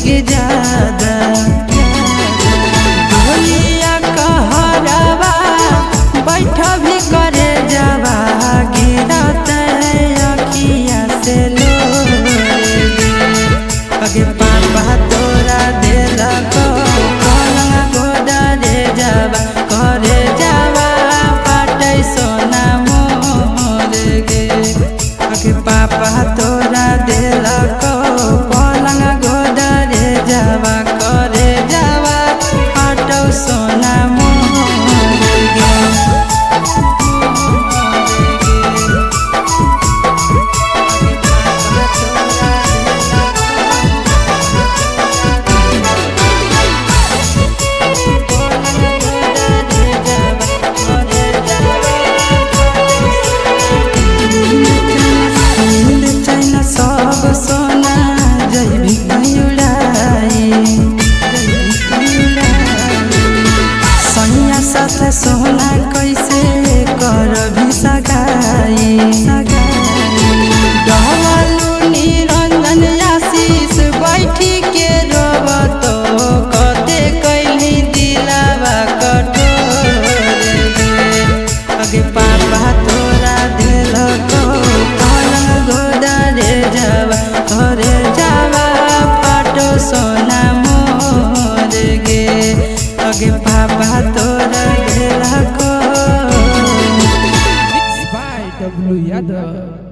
के ज्यादा भोलिया कहरवा बैठ भी करे जावा गिरत अखिया से लो अगे पापा तोरा देला को पलंग गोदा रे जावा करे जावा पाटे सोना मोर गे अगे पापा तोरा देला को पलंग गोदा रे जावा करे जावा पाटो सोना मोर गे सब सोना जैभी उड़ाई सैया साथ सोना कैसे कर भी सगाई डहलू निरंजन आशीष बैठी के रोबत कते कैली दिलावा कठोर अगे पापा तोरा दिल को पलंग गोदा रे जावा करे जावा पाटो सोना मोर गे अगे पापा तोरा दिल को Mixed by W Yadav.